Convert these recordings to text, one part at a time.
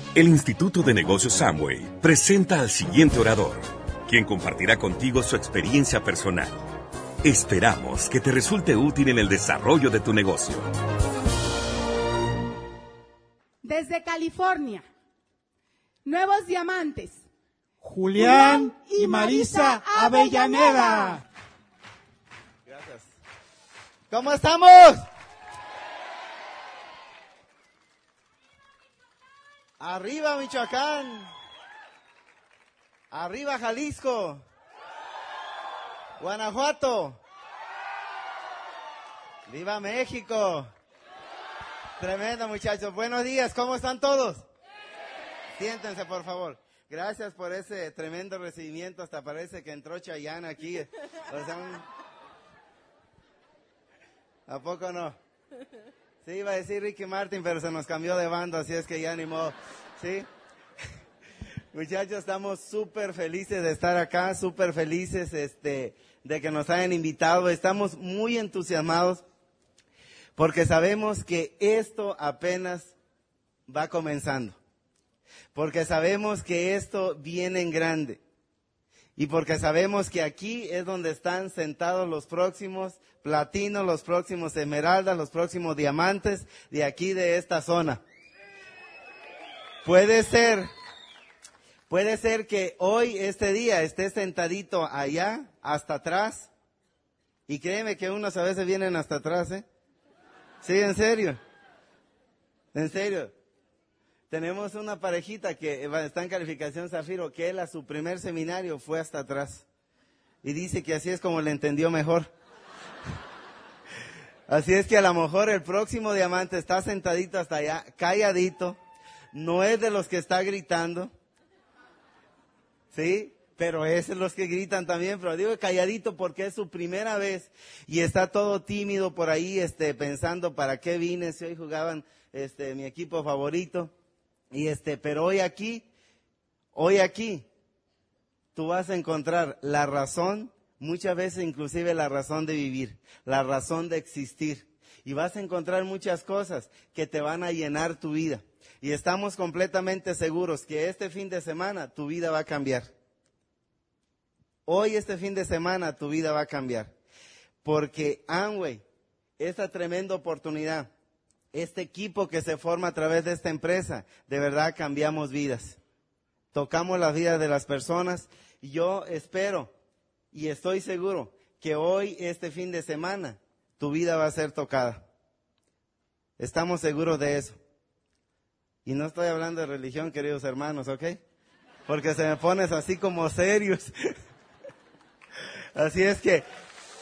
El Instituto de Negocios Amway presenta al siguiente orador, quien compartirá contigo su experiencia personal. Esperamos que te resulte útil en el desarrollo de tu negocio. Desde California, Nuevos Diamantes, Julián y Marisa Avellaneda. Gracias. ¿Cómo estamos? Arriba Michoacán, arriba Jalisco, Guanajuato, viva México. Tremendo, muchachos. Buenos días, ¿cómo están todos? Siéntense, por favor. Gracias por ese tremendo recibimiento, hasta parece que entró Chayanne aquí. O sea, ¿a poco no? Sí, iba a decir Ricky Martin, pero se nos cambió de banda, así es que ya ni modo. ¿Sí? Muchachos, estamos súper felices de estar acá, súper felices de que nos hayan invitado. Estamos muy entusiasmados porque sabemos que esto apenas va comenzando. Porque sabemos que esto viene en grande. Y porque sabemos que aquí es donde están sentados los próximos platinos, los próximos esmeraldas, los próximos diamantes de aquí, de esta zona. Puede ser que hoy, este día, estés sentadito allá, hasta atrás. Y créeme que unos a veces vienen hasta atrás, ¿eh? Sí, en serio. En serio. Tenemos una parejita que está en calificación Zafiro, que él a su primer seminario fue hasta atrás. Y dice que así es como le entendió mejor. Así es que a lo mejor el próximo diamante está sentadito hasta allá, calladito. No es de los que está gritando. ¿Sí? Pero es de los que gritan también. Pero digo calladito porque es su primera vez. Y está todo tímido por ahí, pensando para qué vine, si hoy jugaban mi equipo favorito. Pero hoy aquí, tú vas a encontrar la razón, muchas veces inclusive la razón de vivir, la razón de existir. Y vas a encontrar muchas cosas que te van a llenar tu vida. Y estamos completamente seguros que este fin de semana tu vida va a cambiar. Hoy, este fin de semana, tu vida va a cambiar. Porque Amway, esta tremenda oportunidad, este equipo que se forma a través de esta empresa, de verdad cambiamos vidas. Tocamos las vidas de las personas y yo espero y estoy seguro que hoy, este fin de semana, tu vida va a ser tocada. Estamos seguros de eso. Y no estoy hablando de religión, queridos hermanos, ¿ok? Porque se me pones así como serios. Así es que,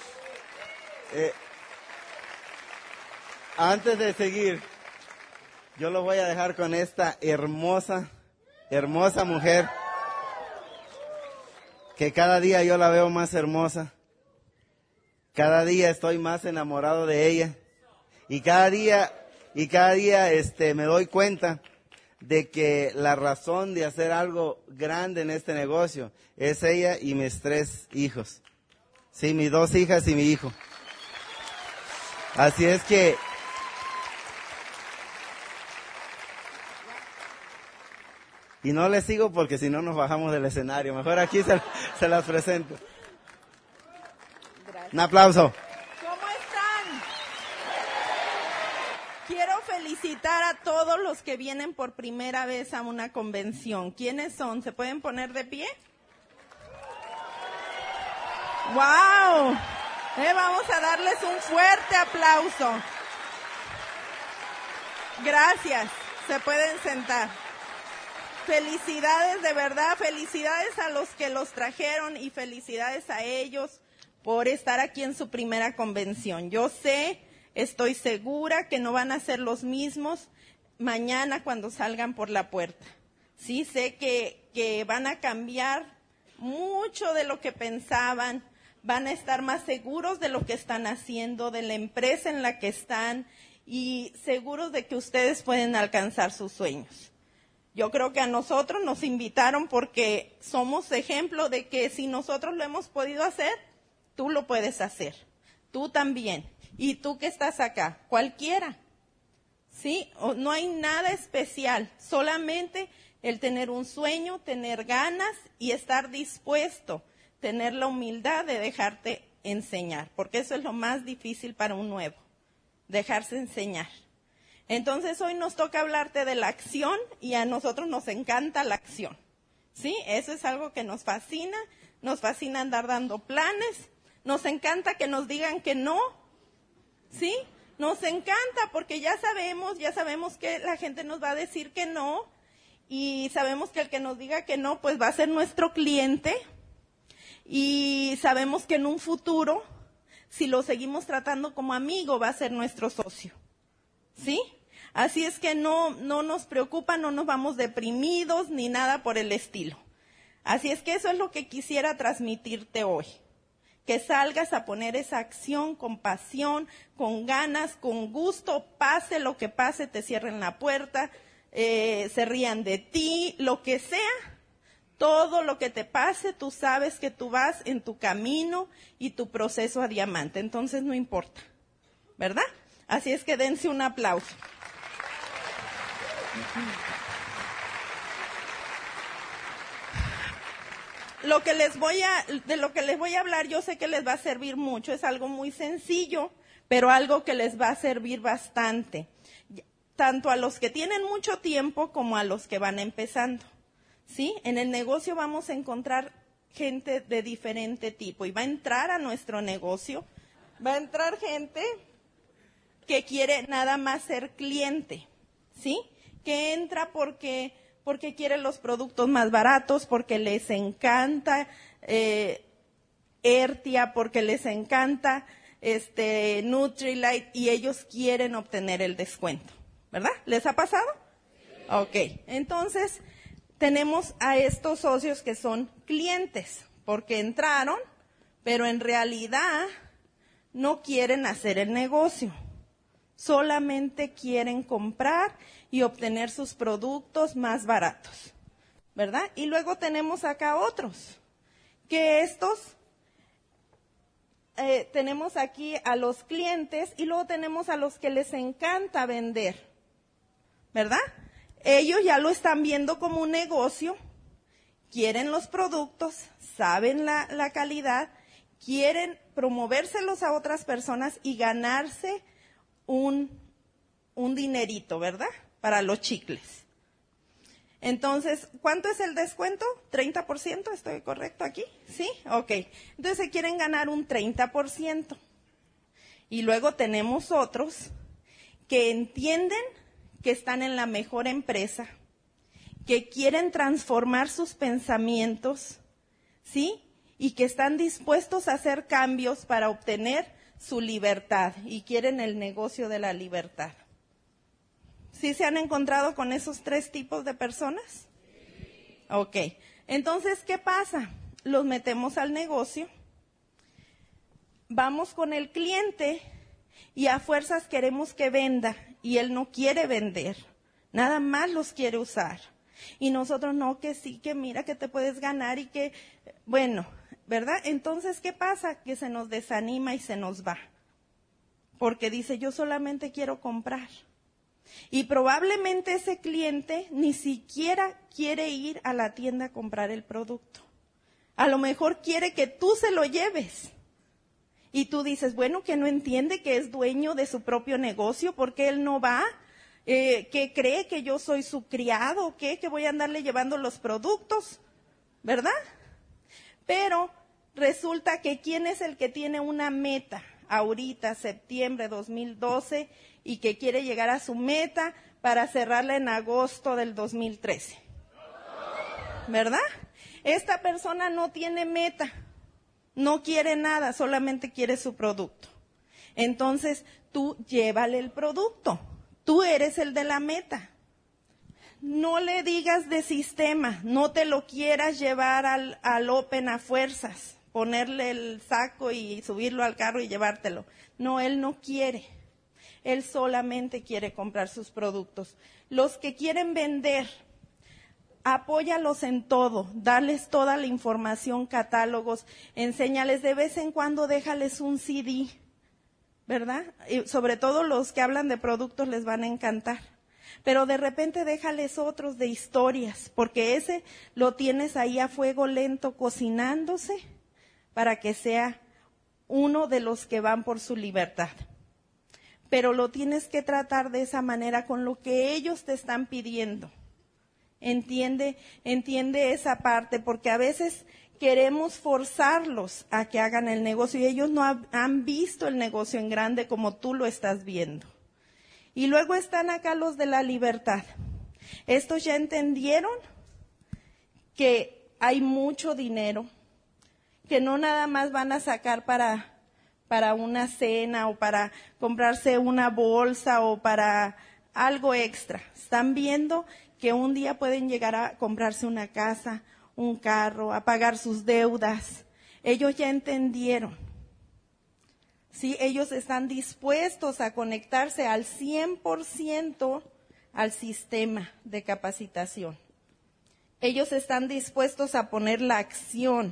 antes de seguir, yo lo voy a dejar con esta hermosa mujer, que cada día yo la veo más hermosa. Cada día estoy más enamorado de ella. Y cada día me doy cuenta de que la razón de hacer algo grande en este negocio es ella y mis 3 hijos. Sí, mis 2 hijas y mi hijo. Así es que y no les sigo porque si no nos bajamos del escenario. Mejor aquí se las presento. Gracias. Un aplauso. ¿Cómo están? Quiero felicitar a todos los que vienen por primera vez a una convención. ¿Quiénes son? ¿Se pueden poner de pie? ¡Wow! Vamos a darles un fuerte aplauso. Gracias. Se pueden sentar. Felicidades, de verdad, felicidades a los que los trajeron y felicidades a ellos por estar aquí en su primera convención. Yo sé, estoy segura que no van a ser los mismos mañana cuando salgan por la puerta. Sí, sé que van a cambiar mucho de lo que pensaban, van a estar más seguros de lo que están haciendo, de la empresa en la que están y seguros de que ustedes pueden alcanzar sus sueños. Yo creo que a nosotros nos invitaron porque somos ejemplo de que si nosotros lo hemos podido hacer, tú lo puedes hacer. Tú también. Y tú que estás acá, cualquiera. ¿sí? No hay nada especial, solamente el tener un sueño, tener ganas y estar dispuesto, tener la humildad de dejarte enseñar, porque eso es lo más difícil para un nuevo, dejarse enseñar. Entonces hoy nos toca hablarte de la acción y a nosotros nos encanta la acción, ¿sí? Eso es algo que nos fascina andar dando planes, nos encanta que nos digan que no, ¿sí? Nos encanta porque ya sabemos que la gente nos va a decir que no y sabemos que el que nos diga que no, pues va a ser nuestro cliente y sabemos que en un futuro, si lo seguimos tratando como amigo, va a ser nuestro socio, ¿sí? Así es que no nos preocupa, no nos vamos deprimidos ni nada por el estilo. Así es que eso es lo que quisiera transmitirte hoy. Que salgas a poner esa acción con pasión, con ganas, con gusto, pase lo que pase, te cierren la puerta, se rían de ti, lo que sea, todo lo que te pase, tú sabes que tú vas en tu camino y tu proceso a diamante, entonces no importa, ¿verdad? Así es que dense un aplauso. De lo que les voy a hablar, yo sé que les va a servir mucho, es algo muy sencillo, pero algo que les va a servir bastante, tanto a los que tienen mucho tiempo como a los que van empezando, ¿sí? En el negocio vamos a encontrar gente de diferente tipo y va a entrar a nuestro negocio, va a entrar gente que quiere nada más ser cliente, ¿sí? Que entra porque quiere los productos más baratos, porque les encanta Ertia, porque les encanta Nutrilite y ellos quieren obtener el descuento, ¿verdad? ¿Les ha pasado? Ok, entonces tenemos a estos socios que son clientes, porque entraron, pero en realidad no quieren hacer el negocio. Solamente quieren comprar y obtener sus productos más baratos, ¿verdad? Y luego tenemos acá otros, que estos, tenemos aquí a los clientes y luego tenemos a los que les encanta vender, ¿verdad? Ellos ya lo están viendo como un negocio, quieren los productos, saben la calidad, quieren promovérselos a otras personas y ganarse un dinerito, ¿verdad? Para los chicles. Entonces, ¿cuánto es el descuento? ¿30%? ¿Estoy correcto aquí? ¿Sí? Ok. Entonces se quieren ganar un 30%. Y luego tenemos otros que entienden que están en la mejor empresa, que quieren transformar sus pensamientos, ¿sí? Y que están dispuestos a hacer cambios para obtener su libertad y quieren el negocio de la libertad. ¿Sí se han encontrado con esos tres tipos de personas? Ok. Entonces, ¿qué pasa? Los metemos al negocio, vamos con el cliente y a fuerzas queremos que venda y él no quiere vender, nada más los quiere usar. Y nosotros no, que sí, que mira que te puedes ganar y que, bueno, ¿verdad? Entonces, ¿qué pasa? Que se nos desanima y se nos va. Porque dice, yo solamente quiero comprar. Y probablemente ese cliente ni siquiera quiere ir a la tienda a comprar el producto. A lo mejor quiere que tú se lo lleves. Y tú dices, bueno, que no entiende que es dueño de su propio negocio, porque él no va, que cree que yo soy su criado, que voy a andarle llevando los productos, ¿verdad? Pero resulta que ¿quién es el que tiene una meta ahorita, septiembre 2012, y que quiere llegar a su meta para cerrarla en agosto del 2013? ¿Verdad? Esta persona no tiene meta, no quiere nada, solamente quiere su producto. Entonces, tú llévale el producto, tú eres el de la meta. No le digas de sistema, no te lo quieras llevar al Open a fuerzas, ponerle el saco y subirlo al carro y llevártelo. No, él no quiere. Él solamente quiere comprar sus productos. Los que quieren vender, apóyalos en todo, dales toda la información, catálogos, enséñales de vez en cuando, déjales un CD. ¿verdad? Y sobre todo los que hablan de productos les van a encantar. Pero de repente déjales otros de historias, porque ese lo tienes ahí a fuego lento cocinándose para que sea uno de los que van por su libertad. Pero lo tienes que tratar de esa manera con lo que ellos te están pidiendo. Entiende esa parte, porque a veces queremos forzarlos a que hagan el negocio y ellos no han visto el negocio en grande como tú lo estás viendo. Y luego están acá los de la libertad. Estos ya entendieron que hay mucho dinero, que no nada más van a sacar para una cena o para comprarse una bolsa o para algo extra. Están viendo que un día pueden llegar a comprarse una casa, un carro, a pagar sus deudas. Ellos ya entendieron. Sí, ellos están dispuestos a conectarse al 100% al sistema de capacitación. Ellos están dispuestos a poner la acción.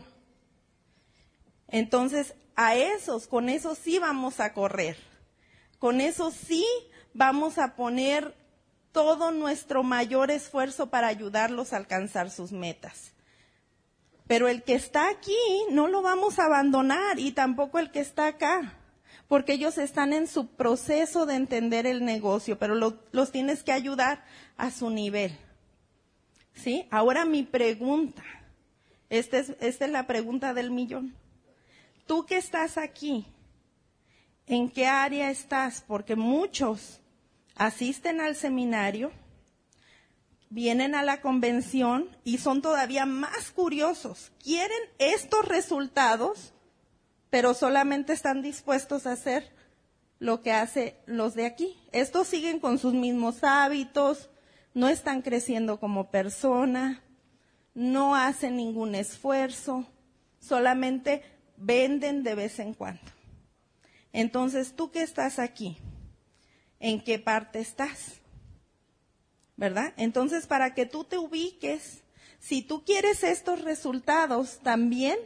Entonces, con eso sí vamos a correr. Con eso sí vamos a poner todo nuestro mayor esfuerzo para ayudarlos a alcanzar sus metas. Pero el que está aquí no lo vamos a abandonar y tampoco el que está acá, porque ellos están en su proceso de entender el negocio, pero los tienes que ayudar a su nivel. ¿Sí? Ahora mi pregunta, esta es la pregunta del millón. Tú que estás aquí, ¿en qué área estás? Porque muchos asisten al seminario, vienen a la convención y son todavía más curiosos. Quieren estos resultados, pero solamente están dispuestos a hacer lo que hacen los de aquí. Estos siguen con sus mismos hábitos, no están creciendo como persona, no hacen ningún esfuerzo, solamente venden de vez en cuando. Entonces, tú que estás aquí, ¿en qué parte estás? ¿Verdad? Entonces, para que tú te ubiques, si tú quieres estos resultados también,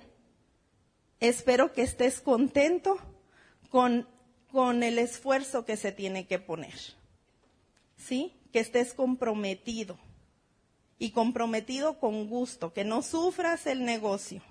espero que estés contento con el esfuerzo que se tiene que poner. ¿Sí? Que estés comprometido. Y comprometido con gusto, que no sufras el negocio.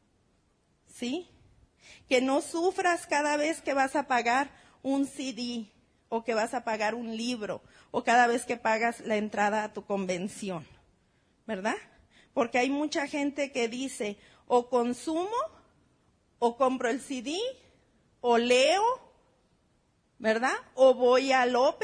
¿Sí? Que no sufras cada vez que vas a pagar un CD o que vas a pagar un libro o cada vez que pagas la entrada a tu convención, ¿verdad? Porque hay mucha gente que dice, o consumo, o compro el CD, o leo, ¿verdad? O voy al Open.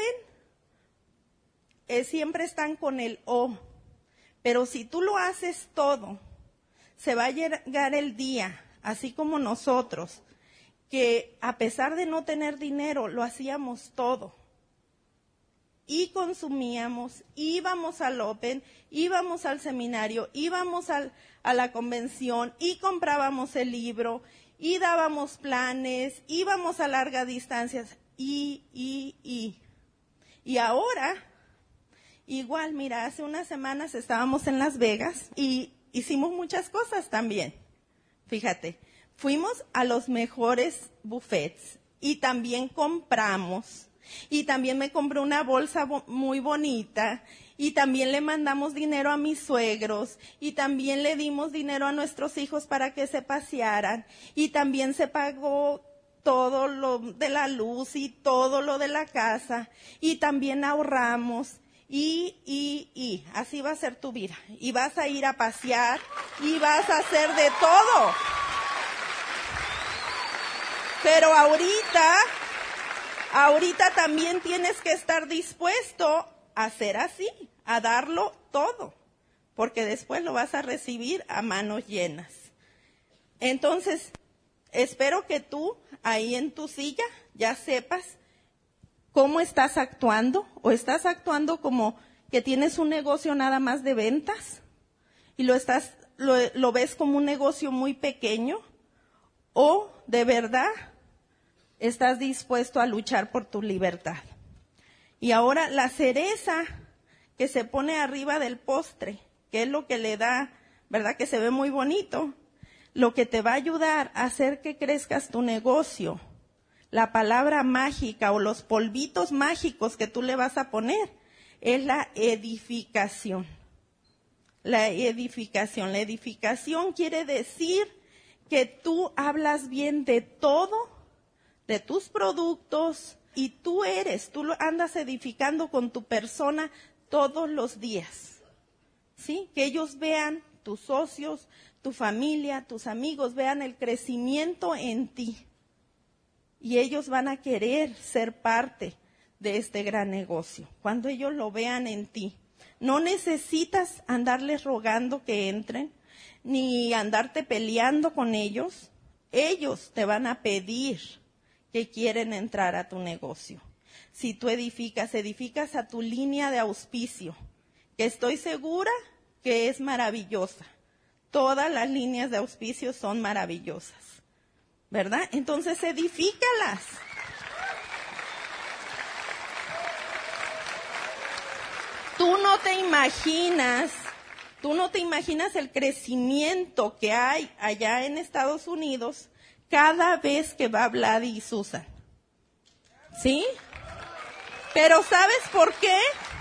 Siempre están con el o. Pero si tú lo haces todo, se va a llegar el día, así como nosotros, que a pesar de no tener dinero, lo hacíamos todo. Y consumíamos, íbamos al Open, íbamos al seminario, íbamos a la convención y comprábamos el libro y dábamos planes, íbamos a largas distancias y ahora, igual, mira, hace unas semanas estábamos en Las Vegas y hicimos muchas cosas también. Fíjate, fuimos a los mejores buffets y también compramos. Y también me compré una bolsa muy bonita y también le mandamos dinero a mis suegros y también le dimos dinero a nuestros hijos para que se pasearan y también se pagó todo lo de la luz y todo lo de la casa y también ahorramos y así va a ser tu vida y vas a ir a pasear y vas a hacer de todo. Pero ahorita también tienes que estar dispuesto a hacer así, a darlo todo, porque después lo vas a recibir a manos llenas. Entonces, espero que tú ahí en tu silla ya sepas cómo estás actuando, o estás actuando como que tienes un negocio nada más de ventas y lo ves como un negocio muy pequeño, o de verdad estás dispuesto a luchar por tu libertad. Y ahora la cereza que se pone arriba del postre, que es lo que le da, ¿verdad? Que se ve muy bonito, lo que te va a ayudar a hacer que crezcas tu negocio, La palabra mágica o los polvitos mágicos que tú le vas a poner es la edificación. La edificación. La edificación quiere decir que tú hablas bien de todo, de tus productos, y tú lo andas edificando con tu persona todos los días. ¿Sí? Que ellos vean, tus socios, tu familia, tus amigos, vean el crecimiento en ti. Y ellos van a querer ser parte de este gran negocio, cuando ellos lo vean en ti. No necesitas andarles rogando que entren, ni andarte peleando con ellos. Ellos te van a pedir que quieren entrar a tu negocio. Si tú edificas a tu línea de auspicio, que estoy segura que es maravillosa. Todas las líneas de auspicio son maravillosas, ¿verdad? Entonces edifícalas. Tú no te imaginas el crecimiento que hay allá en Estados Unidos cada vez que va Vlad y Susan. ¿Sí? Pero ¿sabes por qué?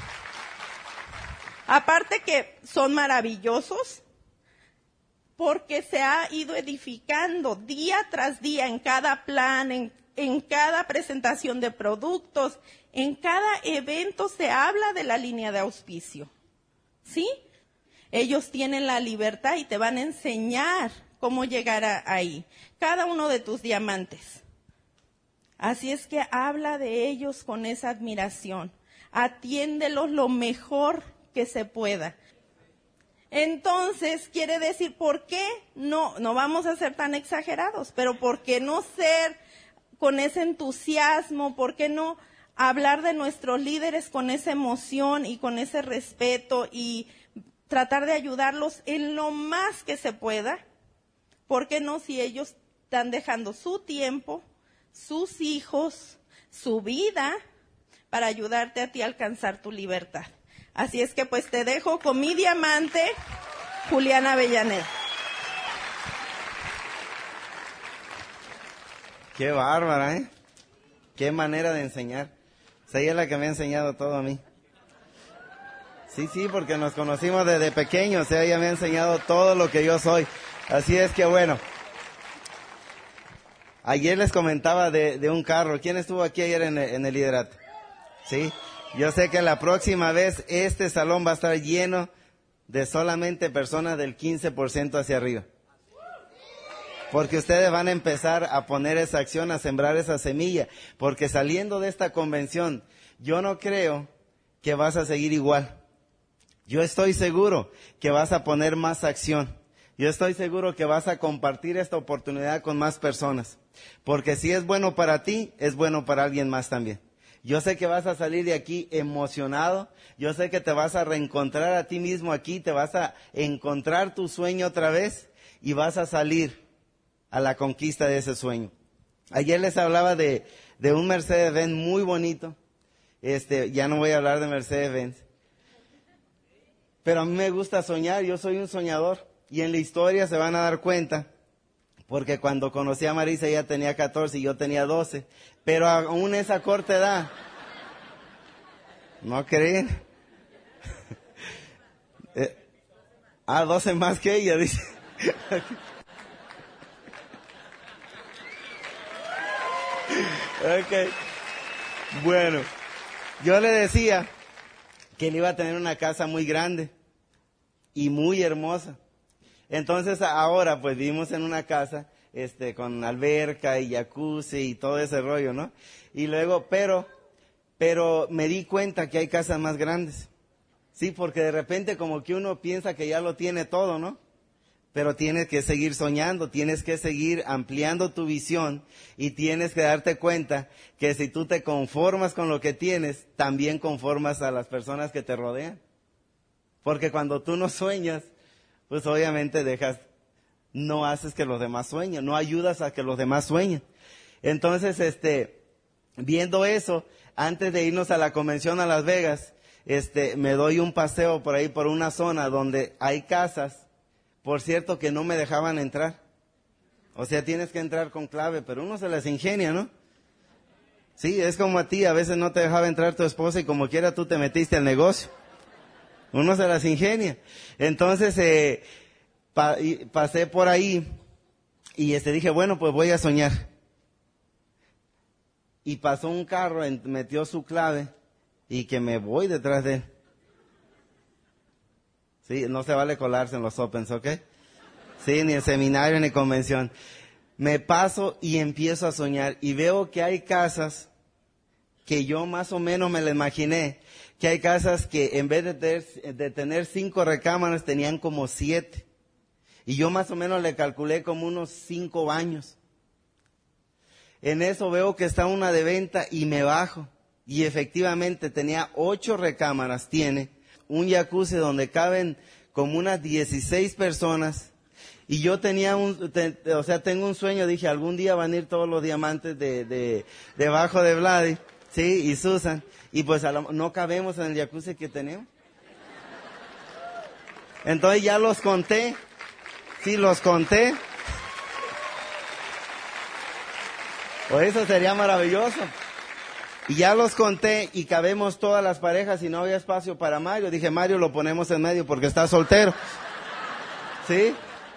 Aparte que son maravillosos, porque se ha ido edificando día tras día en cada plan, en cada presentación de productos, en cada evento se habla de la línea de auspicio. ¿Sí? Ellos tienen la libertad y te van a enseñar cómo llegar ahí. Cada uno de tus diamantes. Así es que habla de ellos con esa admiración. Atiéndelos lo mejor que se pueda. Entonces, quiere decir, ¿por qué no vamos a ser tan exagerados? Pero ¿por qué no ser con ese entusiasmo? ¿Por qué no hablar de nuestros líderes con esa emoción y con ese respeto y tratar de ayudarlos en lo más que se pueda? ¿Por qué no, si ellos están dejando su tiempo, sus hijos, su vida para ayudarte a ti a alcanzar tu libertad? Así es que pues te dejo con mi diamante, Juliana Avellaneda. Qué bárbara, ¿eh? Qué manera de enseñar. O sea, ella es la que me ha enseñado todo a mí. Sí, porque nos conocimos desde pequeños, o sea, ella me ha enseñado todo lo que yo soy. Así es que bueno. Ayer les comentaba de un carro. ¿Quién estuvo aquí ayer en el liderato? Sí. Yo sé que la próxima vez este salón va a estar lleno de solamente personas del 15% hacia arriba. Porque ustedes van a empezar a poner esa acción, a sembrar esa semilla. Porque saliendo de esta convención, yo no creo que vas a seguir igual. Yo estoy seguro que vas a poner más acción. Yo estoy seguro que vas a compartir esta oportunidad con más personas. Porque si es bueno para ti, es bueno para alguien más también. Yo sé que vas a salir de aquí emocionado. Yo sé que te vas a reencontrar a ti mismo aquí. Te vas a encontrar tu sueño otra vez y vas a salir a la conquista de ese sueño. Ayer les hablaba de un Mercedes-Benz muy bonito. Ya no voy a hablar de Mercedes-Benz. Pero a mí me gusta soñar. Yo soy un soñador. Y en la historia se van a dar cuenta. Porque cuando conocí a Marisa ella tenía 14 y yo tenía 12. Pero aún esa corta edad. ¿No creen? 12 más que ella, dice. Ok. Bueno, yo le decía que él iba a tener una casa muy grande y muy hermosa. Entonces ahora pues vivimos en una casa con alberca y jacuzzi y todo ese rollo, ¿no? Y luego, pero me di cuenta que hay casas más grandes. Sí, porque de repente como que uno piensa que ya lo tiene todo, ¿no? Pero tienes que seguir soñando, tienes que seguir ampliando tu visión y tienes que darte cuenta que si tú te conformas con lo que tienes, también conformas a las personas que te rodean. Porque cuando tú no sueñas, pues obviamente no haces que los demás sueñen, no ayudas a que los demás sueñen. Entonces, viendo eso, antes de irnos a la convención a Las Vegas, me doy un paseo por ahí, por una zona donde hay casas, por cierto, que no me dejaban entrar. O sea, tienes que entrar con clave, pero uno se las ingenia, ¿no? Sí, es como a ti, a veces no te dejaba entrar tu esposa y como quiera tú te metiste al negocio. Uno se las ingenia. Entonces, pasé por ahí y dije, bueno, pues voy a soñar. Y pasó un carro, metió su clave y que me voy detrás de él. Sí, no se vale colarse en los opens, ¿ok? Sí, ni en seminario ni convención. Me paso y empiezo a soñar y veo que hay casas que yo más o menos me la imaginé, que hay casas que en vez de tener 5 recámaras tenían como 7. Y yo más o menos le calculé como unos 5 baños. En eso veo que está una de venta y me bajo. Y efectivamente tenía 8 recámaras, tiene un jacuzzi donde caben como unas 16 personas. Y yo tenía tengo un sueño, dije, algún día van a ir todos los diamantes debajo de Vladi, sí, y Susan, y pues no cabemos en el jacuzzi que tenemos. Entonces ya los conté, sí, los conté. Pues eso sería maravilloso. Y ya los conté y cabemos todas las parejas y no había espacio para Mario. Dije, Mario lo ponemos en medio porque está soltero. ¿Sí?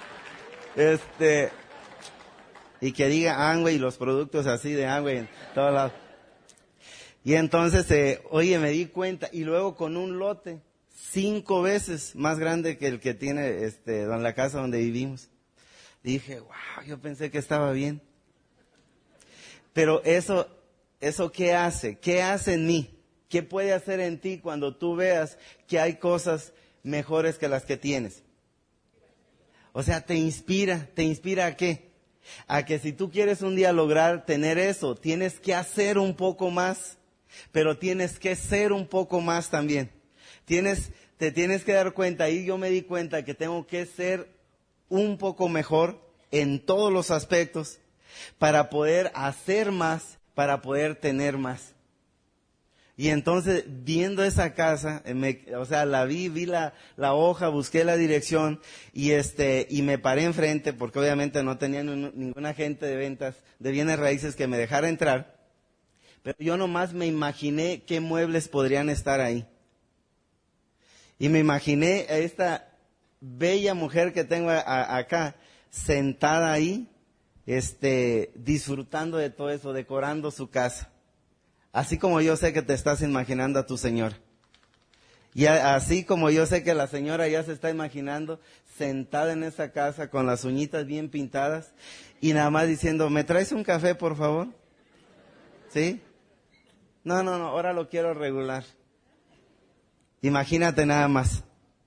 Y que diga Amway y los productos así de Amway en todos lados. Y entonces, oye, me di cuenta, y luego con un lote 5 veces más grande que el que tiene en la casa donde vivimos. Dije, wow, yo pensé que estaba bien. Pero eso ¿qué hace? ¿Qué hace en mí? ¿Qué puede hacer en ti cuando tú veas que hay cosas mejores que las que tienes? O sea, ¿te inspira a qué? A que si tú quieres un día lograr tener eso, tienes que hacer un poco más, pero tienes que ser un poco más también. Te tienes que dar cuenta, y yo me di cuenta que tengo que ser un poco mejor en todos los aspectos para poder hacer más, para poder tener más. Y entonces, viendo esa casa, la vi la hoja, busqué la dirección y me paré enfrente porque obviamente no tenía ningún agente de ventas de bienes raíces que me dejara entrar. Pero yo nomás me imaginé qué muebles podrían estar ahí. Y me imaginé a esta bella mujer que tengo acá, sentada ahí, disfrutando de todo eso, decorando su casa. Así como yo sé que te estás imaginando a tu señora. Y así como yo sé que la señora ya se está imaginando sentada en esa casa con las uñitas bien pintadas y nada más diciendo, ¿me traes un café, por favor? ¿Sí? No, ahora lo quiero regular. Imagínate nada más.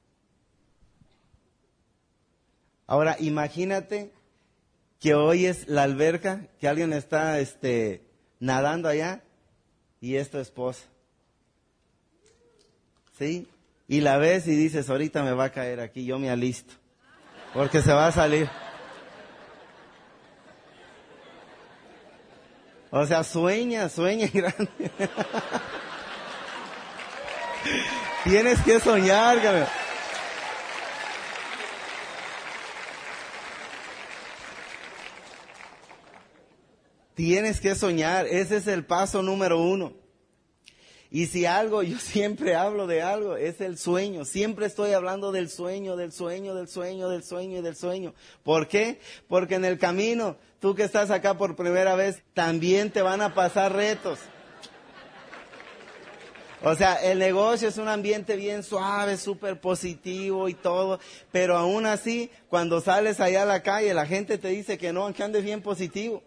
Ahora, imagínate que oyes la alberca, que alguien está nadando allá y es tu esposa. ¿Sí? Y la ves y dices, ahorita me va a caer aquí, yo me alisto, porque se va a salir. O sea, sueña grande. Tienes que soñar, cabrón. Tienes que soñar, ese es el paso número 1. Y si algo, yo siempre hablo de algo, es el sueño. Siempre estoy hablando del sueño, del sueño, del sueño, del sueño y del sueño. ¿Por qué? Porque en el camino, tú que estás acá por primera vez, también te van a pasar retos. O sea, el negocio es un ambiente bien suave, súper positivo y todo, pero aún así, cuando sales allá a la calle, la gente te dice que no, que andes bien positivo.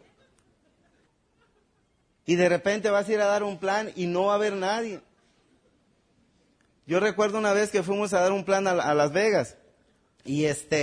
Y de repente vas a ir a dar un plan y no va a haber nadie. Yo recuerdo una vez que fuimos a dar un plan a Las Vegas y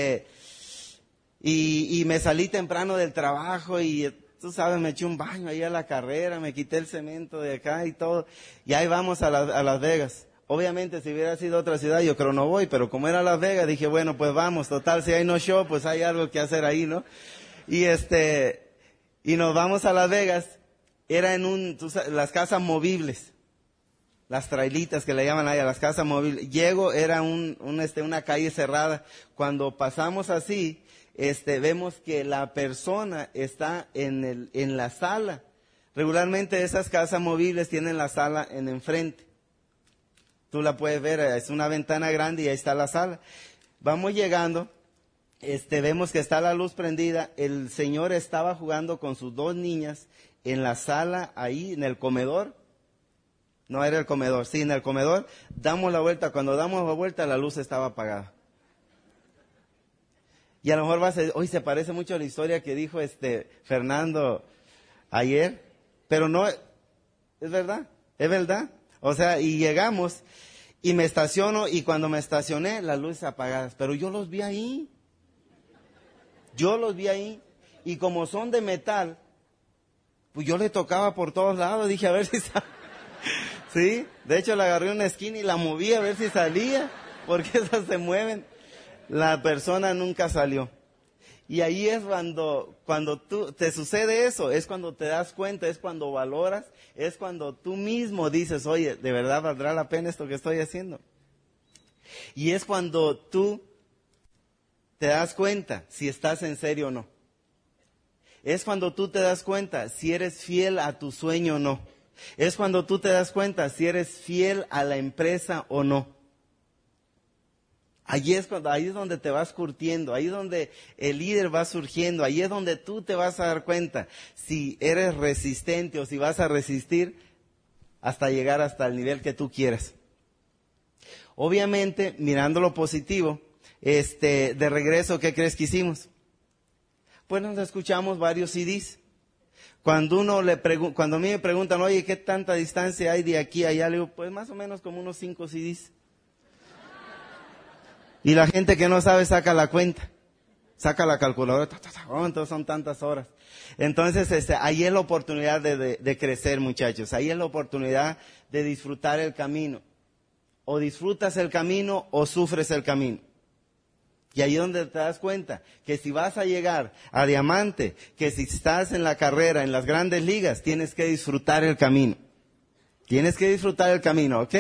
y me salí temprano del trabajo y tú sabes, me eché un baño ahí a la carrera, me quité el cemento de acá y todo, y ahí vamos a Las Vegas. Obviamente si hubiera sido otra ciudad yo creo no voy, pero como era Las Vegas dije, bueno, pues vamos, total, si hay no show, pues hay algo que hacer ahí, ¿no? Y y nos vamos a Las Vegas. Era en las casas movibles, las trailitas que le llaman allá, las casas movibles. Llego, era una calle cerrada. Cuando pasamos así, vemos que la persona está en la sala Regularmente esas casas movibles tienen la sala en enfrente. Tú la puedes ver, es una ventana grande y ahí está la sala. Vamos llegando, vemos que está la luz prendida. El señor estaba jugando con sus 2 niñas en la sala, ahí en el comedor. No era el comedor, sí, en el comedor. Damos la vuelta, cuando damos la vuelta la luz estaba apagada. Y a lo mejor vas a decir, hoy se parece mucho a la historia que dijo Fernando ayer, pero no, es verdad, es verdad. O sea, y llegamos y me estaciono y cuando me estacioné las luces apagadas, pero yo los vi ahí. Y como son de metal, pues yo le tocaba por todos lados, dije a ver si salía. Sí, de hecho la agarré en una esquina y la moví a ver si salía, porque esas se mueven. La persona nunca salió. Y ahí es cuando te sucede eso, es cuando te das cuenta, es cuando valoras, es cuando tú mismo dices, oye, ¿de verdad valdrá la pena esto que estoy haciendo? Y es cuando tú te das cuenta si estás en serio o no. Es cuando tú te das cuenta si eres fiel a tu sueño o no. Es cuando tú te das cuenta si eres fiel a la empresa o no. Ahí es donde te vas curtiendo, ahí es donde el líder va surgiendo, ahí es donde tú te vas a dar cuenta si eres resistente o si vas a resistir hasta llegar hasta el nivel que tú quieras. Obviamente, mirando lo positivo, de regreso, ¿qué crees que hicimos? Pues nos escuchamos varios CDs. Cuando a mí me preguntan, oye, ¿qué tanta distancia hay de aquí a allá? Le digo, pues más o menos como unos 5 CDs. Y la gente que no sabe saca la cuenta, saca la calculadora, entonces son tantas horas. Entonces, ahí es la oportunidad de crecer, muchachos. Ahí es la oportunidad de disfrutar el camino. O disfrutas el camino o sufres el camino. Y ahí es donde te das cuenta que si vas a llegar a diamante, que si estás en la carrera, en las grandes ligas, tienes que disfrutar el camino. Tienes que disfrutar el camino, ¿ok?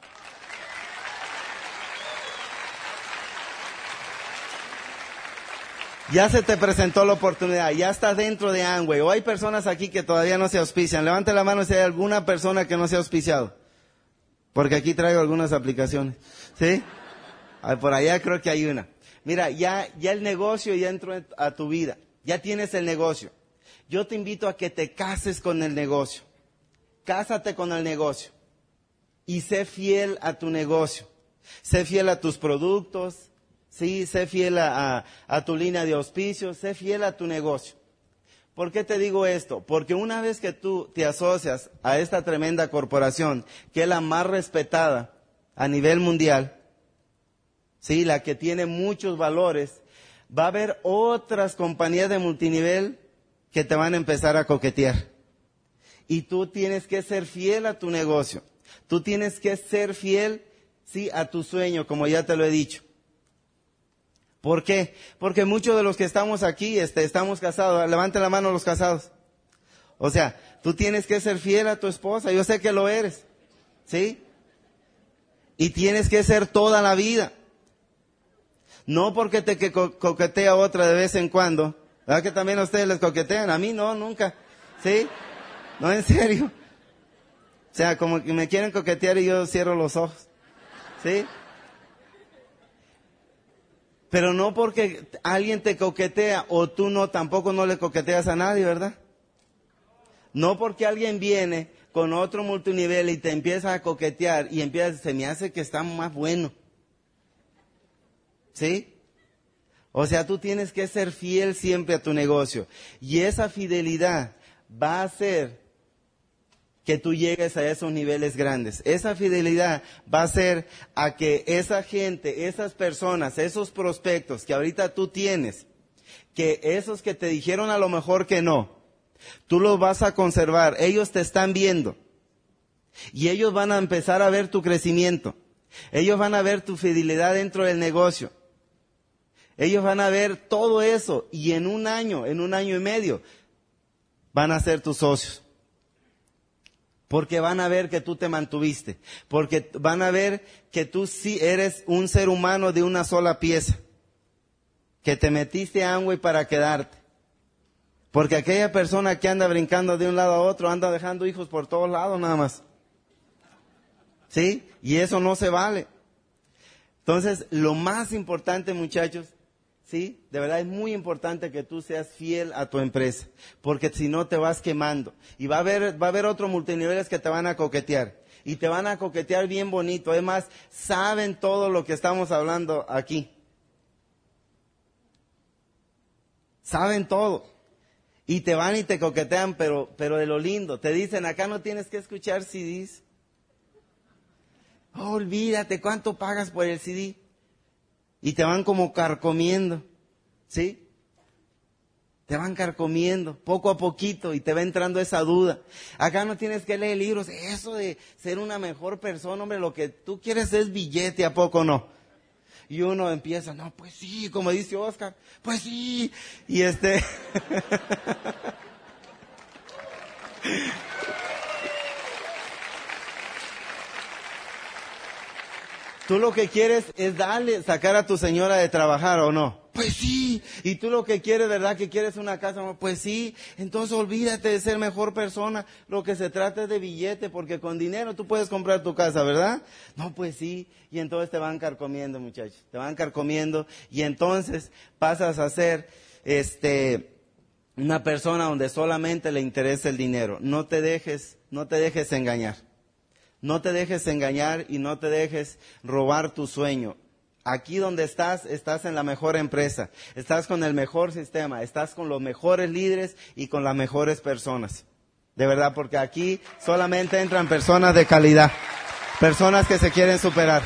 Ya se te presentó la oportunidad, ya estás dentro de Amway, o hay personas aquí que todavía no se auspician. Levante la mano si hay alguna persona que no se ha auspiciado. Porque aquí traigo algunas aplicaciones. ¿Sí? Por allá creo que hay una. Mira, ya el negocio ya entró a tu vida. Ya tienes el negocio. Yo te invito a que te cases con el negocio. Cásate con el negocio. Y sé fiel a tu negocio. Sé fiel a tus productos. Sí, sé fiel a tu línea de auspicios, sé fiel a tu negocio. ¿Por qué te digo esto? Porque una vez que tú te asocias a esta tremenda corporación, que es la más respetada a nivel mundial, sí, la que tiene muchos valores, va a haber otras compañías de multinivel que te van a empezar a coquetear. Y tú tienes que ser fiel a tu negocio. Tú tienes que ser fiel, sí, a tu sueño, como ya te lo he dicho. ¿Por qué? Porque muchos de los que estamos aquí, estamos casados. Levante la mano los casados. O sea, tú tienes que ser fiel a tu esposa. Yo sé que lo eres. ¿Sí? Y tienes que ser toda la vida. No porque te coquetea otra de vez en cuando. ¿Verdad que también a ustedes les coquetean? A mí no, nunca. ¿Sí? No, en serio. O sea, como que me quieren coquetear y yo cierro los ojos. ¿Sí? Pero no porque alguien te coquetea o tú tampoco no le coqueteas a nadie, ¿verdad? No porque alguien viene con otro multinivel y te empieza a coquetear y se me hace que está más bueno. ¿Sí? O sea, tú tienes que ser fiel siempre a tu negocio. Y esa fidelidad va a hacer que tú llegues a esos niveles grandes. Esa fidelidad va a hacer a que esa gente, esas personas, esos prospectos que ahorita tú tienes, que esos que te dijeron a lo mejor que no, tú los vas a conservar. Ellos te están viendo. Y ellos van a empezar a ver tu crecimiento. Ellos van a ver tu fidelidad dentro del negocio. Ellos van a ver todo eso. Y en un año y medio, van a ser tus socios. Porque van a ver que tú te mantuviste. Porque van a ver que tú sí eres un ser humano de una sola pieza. Que te metiste a Amway para quedarte. Porque aquella persona que anda brincando de un lado a otro, anda dejando hijos por todos lados nada más. ¿Sí? Y eso no se vale. Entonces, lo más importante, muchachos, ¿sí? De verdad es muy importante que tú seas fiel a tu empresa, porque si no te vas quemando. Y va a haber otros multiniveles que te van a coquetear. Y te van a coquetear bien bonito. Además, saben todo lo que estamos hablando aquí. Saben todo. Y te van y te coquetean, pero de lo lindo. Te dicen, acá no tienes que escuchar CDs. Oh, olvídate, ¿cuánto pagas por el CD? Y te van como carcomiendo, ¿sí? Te van carcomiendo, poco a poquito, y te va entrando esa duda. Acá no tienes que leer libros. Eso de ser una mejor persona, hombre, lo que tú quieres es billete, ¿a poco no? Y uno empieza, no, pues sí, como dice Oscar, pues sí. Y tú lo que quieres es sacar a tu señora de trabajar, ¿o no? Pues sí. Y tú lo que quieres, ¿verdad? Que quieres una casa, pues sí. Entonces olvídate de ser mejor persona. Lo que se trata es de billete, porque con dinero tú puedes comprar tu casa, ¿verdad? No, pues sí. Y entonces te van carcomiendo, muchachos. Te van carcomiendo y entonces pasas a ser, una persona donde solamente le interesa el dinero. No te dejes engañar. No te dejes engañar y no te dejes robar tu sueño. Aquí donde estás en la mejor empresa, estás con el mejor sistema, estás con los mejores líderes y con las mejores personas. De verdad, porque aquí solamente entran personas de calidad, personas que se quieren superar.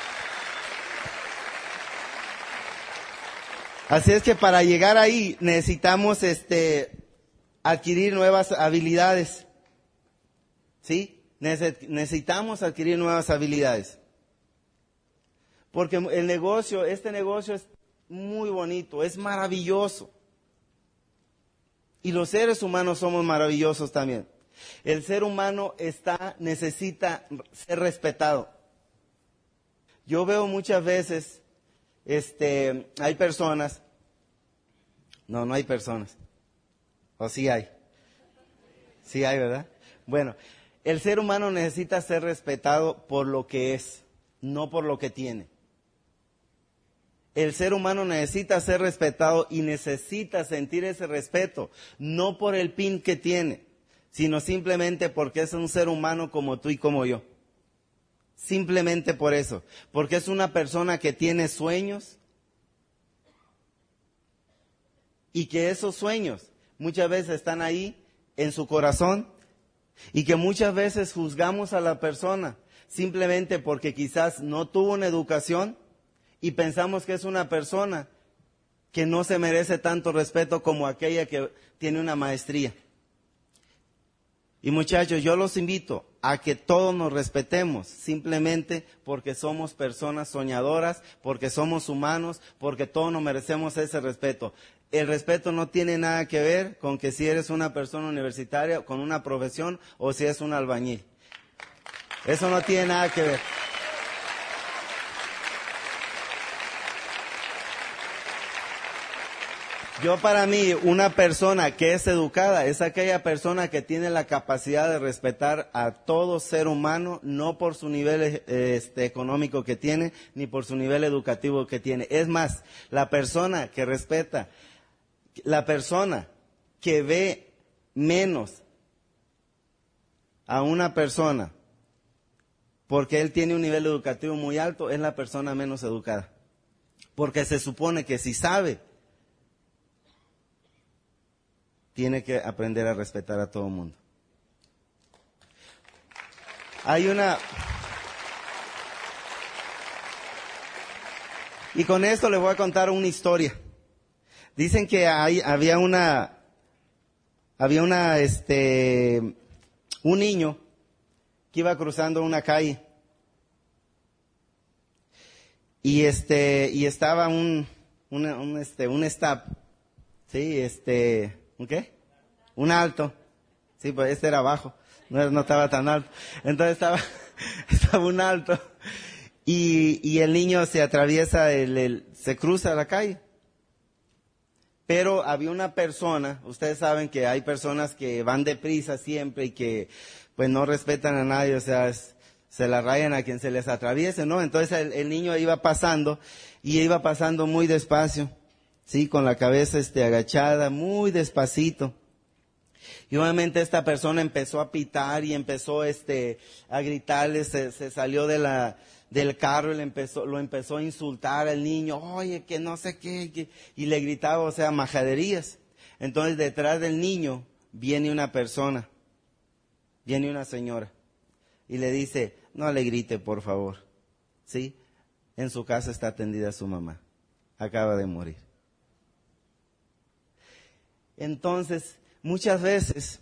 Así es que para llegar ahí necesitamos adquirir nuevas habilidades. ¿Sí? Necesitamos adquirir nuevas habilidades. Porque este negocio es muy bonito, es maravilloso. Y los seres humanos somos maravillosos también. El ser humano necesita ser respetado. Yo veo muchas veces, hay personas, no hay personas, o sí hay, ¿verdad? Bueno, el ser humano necesita ser respetado por lo que es, no por lo que tiene. El ser humano necesita ser respetado y necesita sentir ese respeto, no por el pin que tiene, sino simplemente porque es un ser humano como tú y como yo. Simplemente por eso, porque es una persona que tiene sueños y que esos sueños muchas veces están ahí en su corazón y que muchas veces juzgamos a la persona simplemente porque quizás no tuvo una educación y pensamos que es una persona que no se merece tanto respeto como aquella que tiene una maestría. Y muchachos, yo los invito a que todos nos respetemos simplemente porque somos personas soñadoras, porque somos humanos, porque todos nos merecemos ese respeto. El respeto no tiene nada que ver con que si eres una persona universitaria, con una profesión o si es un albañil. Eso no tiene nada que ver. Yo para mí, una persona que es educada es aquella persona que tiene la capacidad de respetar a todo ser humano, no por su nivel económico que tiene, ni por su nivel educativo que tiene. Es más, la persona que respeta, la persona que ve menos a una persona porque él tiene un nivel educativo muy alto, es la persona menos educada. Porque se supone que si sabe, tiene que aprender a respetar a todo el mundo. Y con esto les voy a contar una historia. Dicen que había un niño que iba cruzando una calle. Y estaba un stop. Sí, ¿un qué? Un alto. Sí, pues este era abajo. No estaba tan alto. Entonces estaba un alto. Y el niño se atraviesa, se cruza la calle. pero había una persona, ustedes saben que hay personas que van deprisa siempre y que pues no respetan a nadie, o sea, se la rayan a quien se les atraviese, ¿no? Entonces el niño iba pasando y iba pasando muy despacio, sí, con la cabeza agachada, muy despacito. Y obviamente esta persona empezó a pitar y empezó a gritarle, se salió del carro y lo empezó a insultar al niño, oye, que no sé qué, y le gritaba, o sea, majaderías. Entonces detrás del niño viene una persona, viene una señora, y le dice, no le grite, por favor, ¿sí? En su casa está atendida su mamá, acaba de morir. Entonces, muchas veces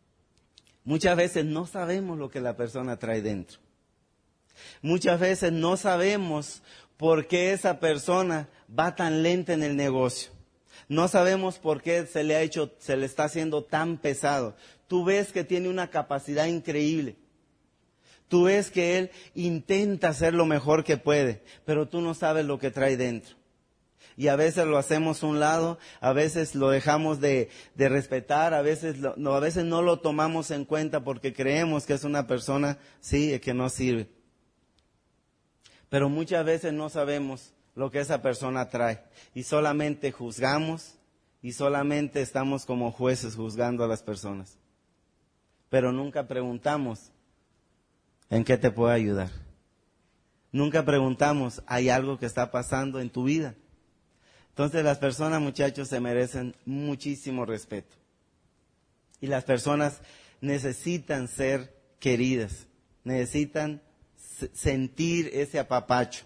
no sabemos lo que la persona trae dentro. Muchas veces no sabemos por qué esa persona va tan lenta en el negocio. No sabemos por qué se le está haciendo tan pesado. Tú ves que tiene una capacidad increíble. Tú ves que él intenta hacer lo mejor que puede, pero tú no sabes lo que trae dentro. Y a veces lo hacemos a un lado, a veces lo dejamos de respetar, a veces no lo tomamos en cuenta porque creemos que es una persona, sí, que no sirve. Pero muchas veces no sabemos lo que esa persona trae y solamente juzgamos y solamente estamos como jueces juzgando a las personas. Pero nunca preguntamos, ¿en qué te puedo ayudar? Nunca preguntamos, ¿hay algo que está pasando en tu vida? Entonces las personas, muchachos, se merecen muchísimo respeto. Y las personas necesitan ser queridas, necesitan sentir ese apapacho.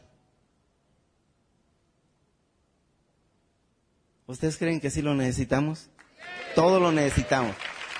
¿Ustedes creen que sí lo necesitamos? Todos lo necesitamos.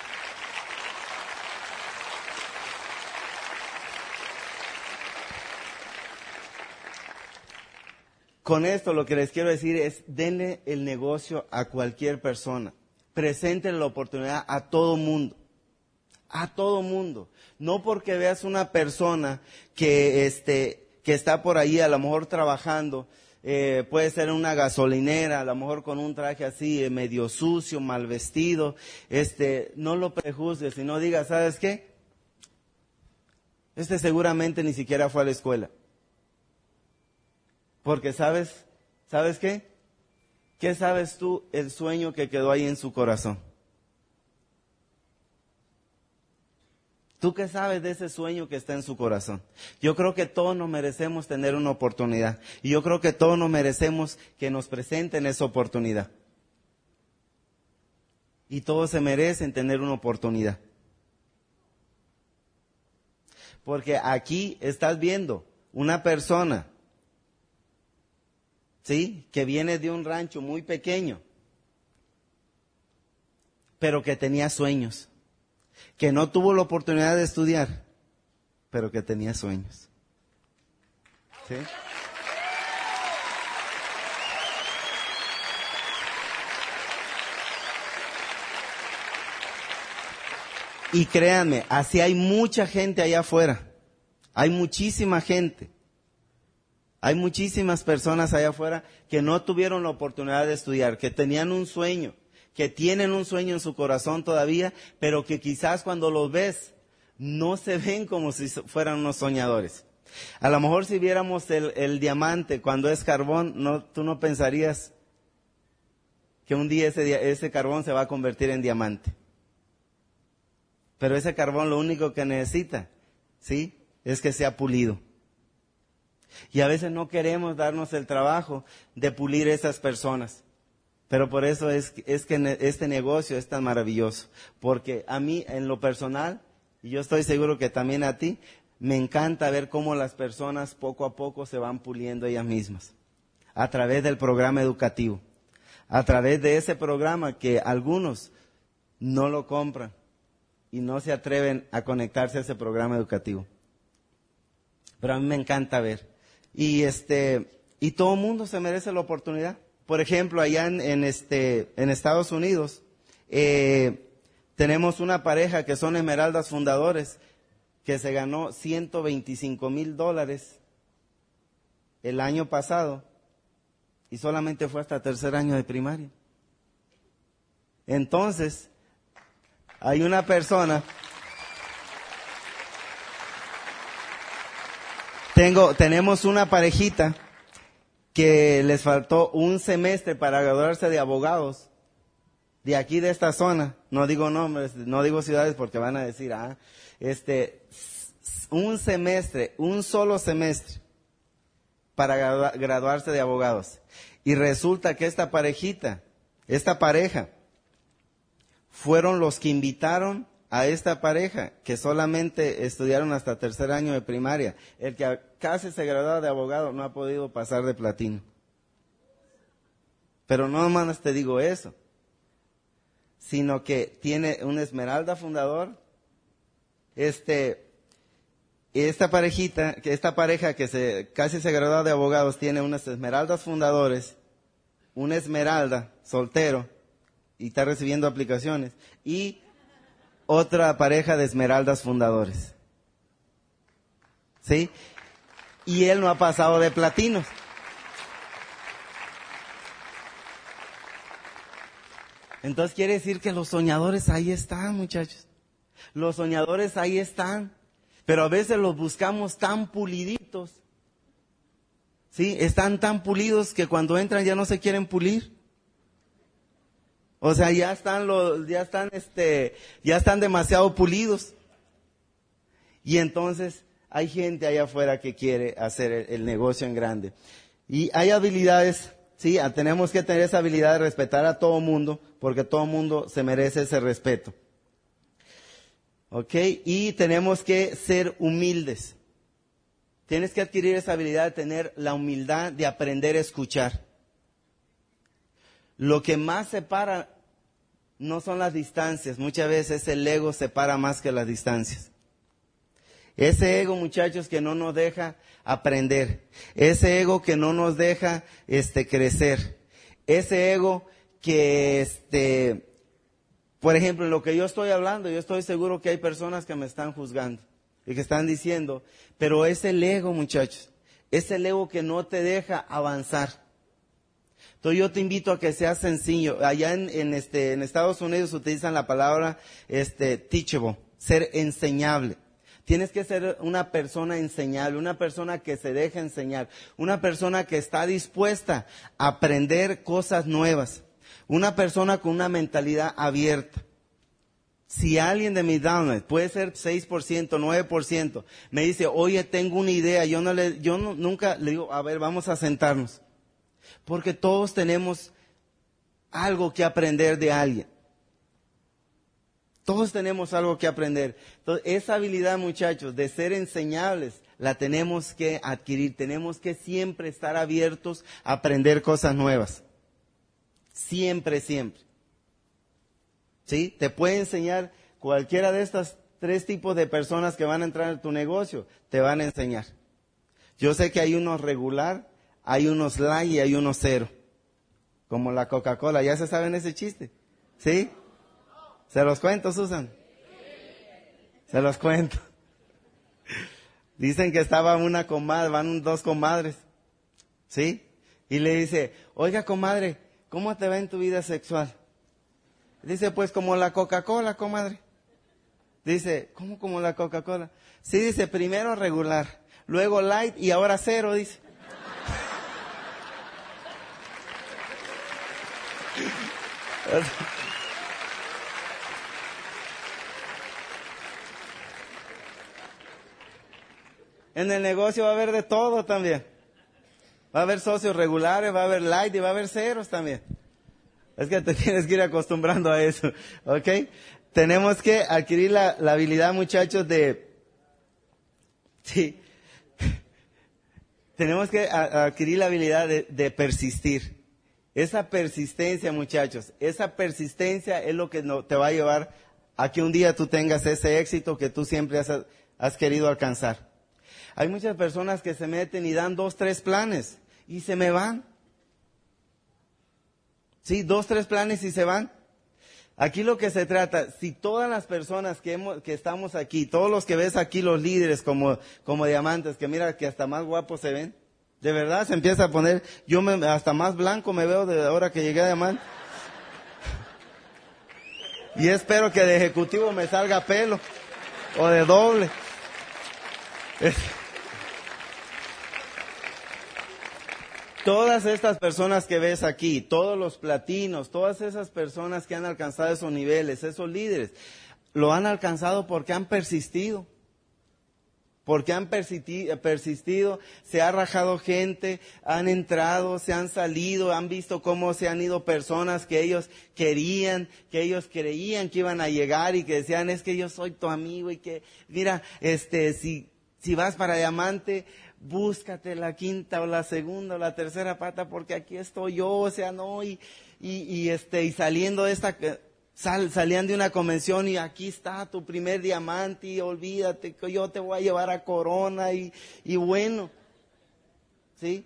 Con esto lo que les quiero decir es, denle el negocio a cualquier persona. Presenten la oportunidad a todo mundo. A todo mundo. No porque veas una persona que está por ahí a lo mejor trabajando, puede ser en una gasolinera, a lo mejor con un traje así medio sucio, mal vestido, no lo prejuzgues, sino digas, ¿sabes qué? Seguramente ni siquiera fue a la escuela. Porque ¿sabes qué? ¿Qué sabes tú el sueño que quedó ahí en su corazón? ¿Tú qué sabes de ese sueño que está en su corazón? Yo creo que todos nos merecemos tener una oportunidad. Y yo creo que todos nos merecemos que nos presenten esa oportunidad. Y todos se merecen tener una oportunidad. Porque aquí estás viendo una persona, ¿sí? Que viene de un rancho muy pequeño, pero que tenía sueños, que no tuvo la oportunidad de estudiar, pero que tenía sueños. ¿Sí? Y créanme, así hay mucha gente allá afuera, hay muchísima gente. Hay muchísimas personas allá afuera que no tuvieron la oportunidad de estudiar, que tenían un sueño, que tienen un sueño en su corazón todavía, pero que quizás cuando los ves no se ven como si fueran unos soñadores. A lo mejor si viéramos el diamante cuando es carbón, tú no pensarías que un día ese carbón se va a convertir en diamante. Pero ese carbón lo único que necesita, ¿sí? Es que sea pulido. Y a veces no queremos darnos el trabajo de pulir esas personas. Pero por eso es que este negocio es tan maravilloso. Porque a mí, en lo personal, y yo estoy seguro que también a ti, me encanta ver cómo las personas poco a poco se van puliendo ellas mismas. A través del programa educativo. A través de ese programa que algunos no lo compran y no se atreven a conectarse a ese programa educativo. Pero a mí me encanta ver. Y todo el mundo se merece la oportunidad. Por ejemplo, allá en Estados Unidos, tenemos una pareja que son Esmeraldas Fundadores, que se ganó $125,000 el año pasado, y solamente fue hasta tercer año de primaria. Entonces, hay una persona, tenemos una parejita que les faltó un semestre para graduarse de abogados, de aquí de esta zona. No digo nombres, no digo ciudades porque van a decir, un semestre, un solo semestre para graduarse de abogados. Y resulta que esta parejita, esta pareja, fueron los que invitaron a esta pareja, que solamente estudiaron hasta tercer año de primaria. El que casi se graduó de abogado no ha podido pasar de platino. Pero no más te digo eso, sino que tiene un esmeralda fundador. Esta pareja que casi se graduó de abogados tiene unas esmeraldas fundadores, una esmeralda soltero y está recibiendo aplicaciones, y otra pareja de esmeraldas fundadores. ¿Sí? Y él no ha pasado de platinos. Entonces quiere decir que los soñadores ahí están, muchachos. Los soñadores ahí están. Pero a veces los buscamos tan puliditos. ¿Sí? Están tan pulidos que cuando entran ya no se quieren pulir. O sea, ya están demasiado pulidos. Y entonces hay gente allá afuera que quiere hacer el negocio en grande. Y hay habilidades, sí, tenemos que tener esa habilidad de respetar a todo mundo, porque todo mundo se merece ese respeto. ¿Ok? Y tenemos que ser humildes. Tienes que adquirir esa habilidad de tener la humildad de aprender a escuchar. Lo que más separa no son las distancias. Muchas veces el ego separa más que las distancias. Ese ego, muchachos, que no nos deja aprender. Ese ego que no nos deja crecer. Ese ego que, por ejemplo, en lo que yo estoy hablando, yo estoy seguro que hay personas que me están juzgando y que están diciendo, pero es el ego, muchachos. Es el ego que no te deja avanzar. Entonces yo te invito a que seas sencillo. Allá en Estados Unidos utilizan la palabra teachable, ser enseñable. Tienes que ser una persona enseñable, una persona que se deja enseñar, una persona que está dispuesta a aprender cosas nuevas, una persona con una mentalidad abierta. Si alguien de mi downline, puede ser 6%, 9%, me dice, oye, tengo una idea, yo nunca le digo, a ver, vamos a sentarnos. Porque todos tenemos algo que aprender de alguien. Todos tenemos algo que aprender. Entonces, esa habilidad, muchachos, de ser enseñables, la tenemos que adquirir. Tenemos que siempre estar abiertos a aprender cosas nuevas. Siempre, siempre. ¿Sí? Te puede enseñar cualquiera de estas 3 tipos de personas que van a entrar en tu negocio. Te van a enseñar. Yo sé que hay unos regular, hay unos light y hay unos cero. Como la Coca-Cola. ¿Ya se saben ese chiste? ¿Sí? ¿Se los cuento, Susan? Se los cuento. Dicen que estaba una comadre, van 2 comadres. ¿Sí? Y le dice, oiga, comadre, ¿cómo te va en tu vida sexual? Dice, pues como la Coca-Cola, comadre. Dice, ¿cómo como la Coca-Cola? Sí, dice, primero regular, luego light y ahora cero, dice. En el negocio va a haber de todo también. Va a haber socios regulares, va a haber light y va a haber ceros también. Es que te tienes que ir acostumbrando a eso, ¿ok? Tenemos que adquirir la habilidad, muchachos, sí. Tenemos que adquirir la habilidad de persistir. Esa persistencia, muchachos, esa persistencia es lo que te va a llevar a que un día tú tengas ese éxito que tú siempre has querido alcanzar. Hay muchas personas que se meten y dan 2, 3 planes y se me van. Sí, 2, 3 planes y se van. Aquí lo que se trata, si todas las personas que estamos aquí, todos los que ves aquí, los líderes como diamantes, que mira que hasta más guapos se ven, de verdad se empieza a poner, hasta más blanco me veo de ahora que llegué a diamante. Y espero que de ejecutivo me salga pelo. O de doble. Todas estas personas que ves aquí, todos los platinos, todas esas personas que han alcanzado esos niveles, esos líderes, lo han alcanzado porque han persistido. Porque han persistido, se ha rajado gente, han entrado, se han salido, han visto cómo se han ido personas que ellos querían, que ellos creían que iban a llegar y que decían, es que yo soy tu amigo y que, mira, si vas para diamante, búscate la quinta o la segunda o la tercera pata porque aquí estoy yo, o sea, no, y saliendo de esta... Salían de una convención y aquí está tu primer diamante y olvídate que yo te voy a llevar a Corona y bueno, ¿sí?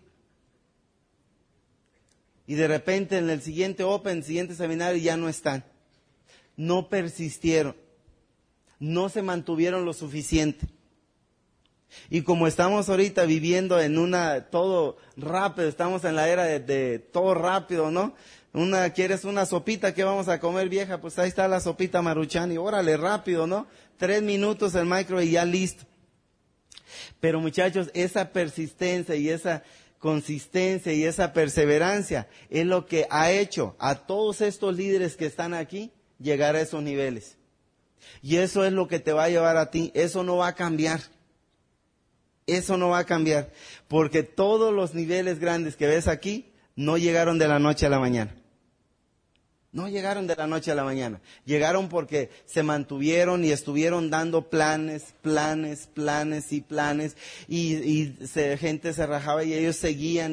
Y de repente en el siguiente Open, siguiente seminario ya no están. No persistieron, no se mantuvieron lo suficiente. Y como estamos ahorita viviendo en todo rápido, estamos en la era de todo rápido, ¿no? ¿Quieres una sopita? ¿Qué vamos a comer, vieja? Pues ahí está la sopita Maruchan y órale, rápido, ¿no? 3 minutos el micro y ya listo. Pero muchachos, esa persistencia y esa consistencia y esa perseverancia es lo que ha hecho a todos estos líderes que están aquí llegar a esos niveles. Y eso es lo que te va a llevar a ti, eso no va a cambiar. Eso no va a cambiar, porque todos los niveles grandes que ves aquí no llegaron de la noche a la mañana. No llegaron de la noche a la mañana. Llegaron porque se mantuvieron y estuvieron dando planes. Y gente se rajaba y ellos seguían.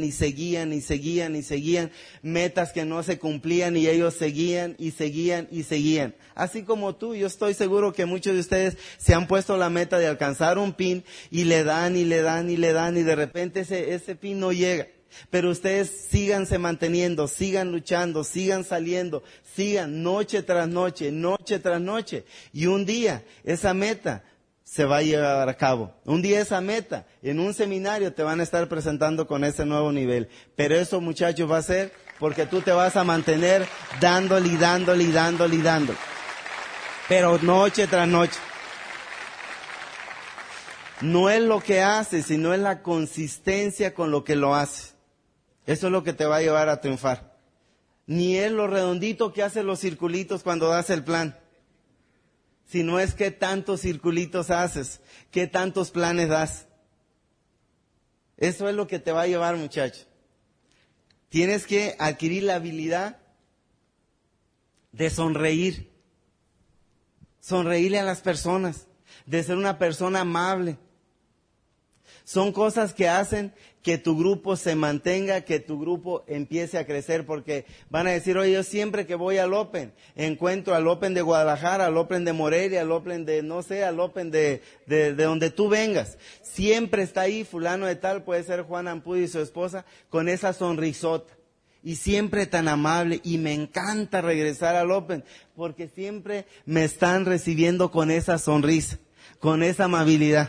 Metas que no se cumplían y ellos seguían. Así como tú, yo estoy seguro que muchos de ustedes se han puesto la meta de alcanzar un pin y le dan y de repente ese pin no llega. Pero ustedes síganse manteniendo, sigan luchando, sigan saliendo, sigan noche tras noche. Y un día esa meta se va a llevar a cabo. Un día esa meta en un seminario te van a estar presentando con ese nuevo nivel. Pero eso, muchachos, va a ser porque tú te vas a mantener dándole. Pero noche tras noche. No es lo que haces, sino es la consistencia con lo que lo haces. Eso es lo que te va a llevar a triunfar. Ni es lo redondito que hace los circulitos cuando das el plan, sino es qué tantos circulitos haces, qué tantos planes das. Eso es lo que te va a llevar, muchacho. Tienes que adquirir la habilidad de sonreír. Sonreírle a las personas, de ser una persona amable. Son cosas que hacen que tu grupo se mantenga, que tu grupo empiece a crecer, porque van a decir, oye, yo siempre que voy al Open, encuentro al Open de Guadalajara, al Open de Morelia, al Open de, no sé, al Open de donde tú vengas. Siempre está ahí fulano de tal, puede ser Juan Ampudio y su esposa, con esa sonrisota. Y siempre tan amable, y me encanta regresar al Open, porque siempre me están recibiendo con esa sonrisa, con esa amabilidad.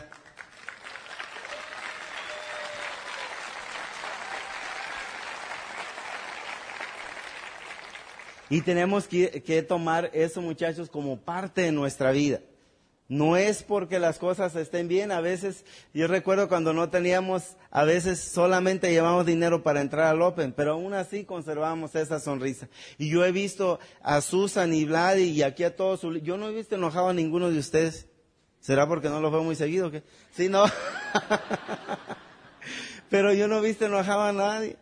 Y tenemos que tomar eso, muchachos, como parte de nuestra vida. No es porque las cosas estén bien. A veces, yo recuerdo cuando no teníamos, a veces solamente llevamos dinero para entrar al Open, pero aún así conservamos esa sonrisa. Y yo he visto a Susan y Vlad y aquí a todos, yo no he visto enojado a ninguno de ustedes. ¿Será porque no los veo muy seguido? ¿Qué? Sí, no. Pero yo no he visto enojado a nadie.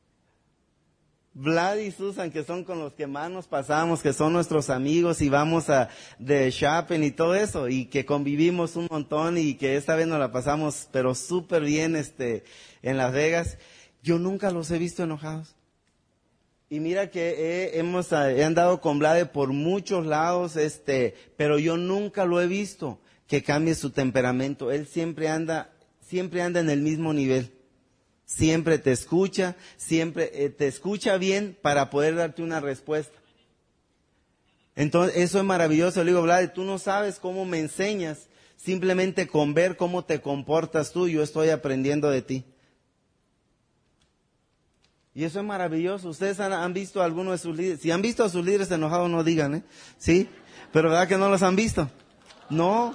Vlad y Susan, que son con los que más nos pasamos, que son nuestros amigos y vamos de shopping y todo eso, y que convivimos un montón y que esta vez nos la pasamos, pero súper bien, en Las Vegas. Yo nunca los he visto enojados. Y mira que he andado con Vlad por muchos lados, pero yo nunca lo he visto que cambie su temperamento. Él siempre anda en el mismo nivel. Siempre te escucha bien para poder darte una respuesta. Entonces, eso es maravilloso. Le digo, Vlad, tú no sabes cómo me enseñas, simplemente con ver cómo te comportas tú, yo estoy aprendiendo de ti. Y eso es maravilloso. Ustedes han visto a alguno de sus líderes. Si han visto a sus líderes enojados, no digan, ¿eh? ¿Sí? Pero ¿verdad que no los han visto? No.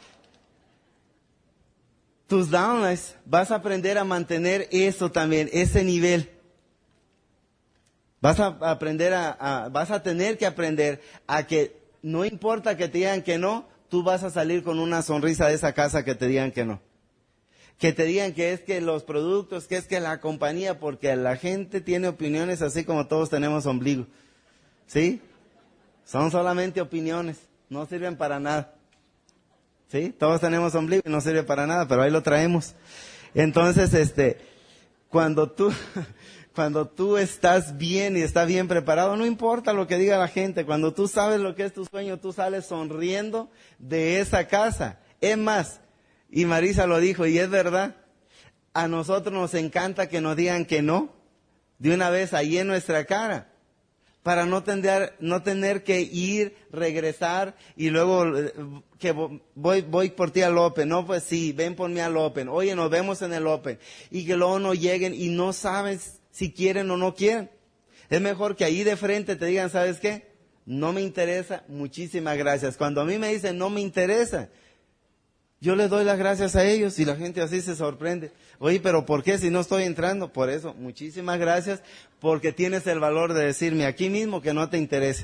Tus downlines, vas a aprender a mantener eso también, ese nivel. Vas a aprender vas a tener que aprender a que no importa que te digan que no, tú vas a salir con una sonrisa de esa casa que te digan que no. Que te digan que es que los productos, que es que la compañía, porque la gente tiene opiniones así como todos tenemos ombligo. ¿Sí? Son solamente opiniones, no sirven para nada. ¿Sí? Todos tenemos ombligo y no sirve para nada, pero ahí lo traemos. Entonces, cuando tú estás bien y estás bien preparado, no importa lo que diga la gente, cuando tú sabes lo que es tu sueño, tú sales sonriendo de esa casa. Es más, y Marisa lo dijo, y es verdad, a nosotros nos encanta que nos digan que no, de una vez ahí en nuestra cara, para no tener que ir, regresar, y luego que voy por ti al Open, no, pues sí, ven por mí al Open, oye, nos vemos en el Open, y que luego no lleguen y no sabes si quieren o no quieren. Es mejor que ahí de frente te digan, ¿sabes qué? No me interesa, muchísimas gracias. Cuando a mí me dicen no me interesa, yo les doy las gracias a ellos y la gente así se sorprende. Oye, pero ¿por qué si no estoy entrando? Por eso, muchísimas gracias, porque tienes el valor de decirme aquí mismo que no te interesa.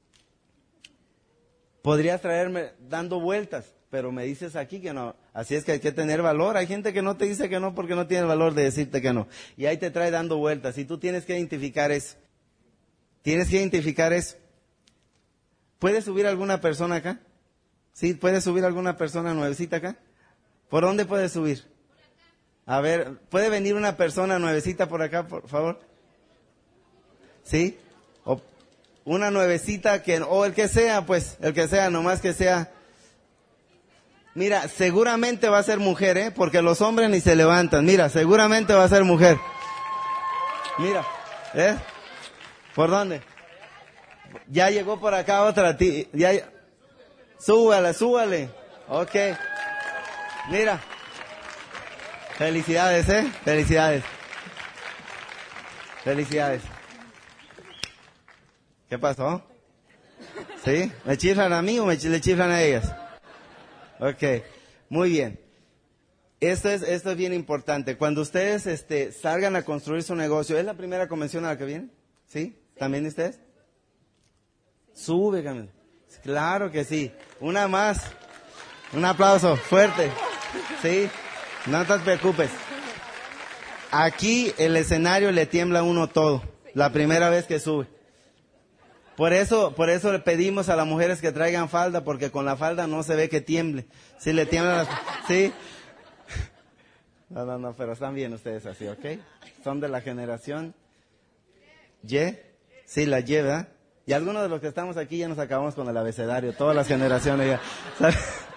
Podrías traerme dando vueltas, pero me dices aquí que no. Así es que hay que tener valor. Hay gente que no te dice que no porque no tiene el valor de decirte que no. Y ahí te trae dando vueltas y tú tienes que identificar eso. Tienes que identificar eso. ¿Puedes subir alguna persona acá? ¿Sí? ¿Puedes subir alguna persona nuevecita acá? ¿Por dónde puedes subir? A ver, ¿puede venir una persona nuevecita por acá, por favor? ¿Sí? O una nuevecita o el que sea, pues, el que sea, nomás que sea. Mira, seguramente va a ser mujer, ¿eh? Porque los hombres ni se levantan. Mira, seguramente va a ser mujer. Mira, ¿eh? ¿Por dónde? Ya llegó por acá otra tía. Súbale. Ok. Mira. Felicidades, ¿eh? Felicidades. ¿Qué pasó? ¿Sí? ¿Me chiflan a mí o le chiflan a ellas? Ok. Muy bien. Esto es bien importante. Cuando ustedes salgan a construir su negocio, ¿es la primera convención a la que vienen? ¿Sí? ¿También ustedes? Sube, Camila. Claro que sí. Una más. Un aplauso fuerte. ¿Sí? No te preocupes. Aquí el escenario le tiembla a uno todo. La primera vez que sube. Por eso le pedimos a las mujeres que traigan falda, porque con la falda no se ve que tiemble. Sí, le tiemblan las... ¿Sí? No, pero están bien ustedes así, ¿ok? Son de la generación Y. Sí, la Y, ¿verdad? Y algunos de los que estamos aquí ya nos acabamos con el abecedario, todas las generaciones ya. ¿Sabes?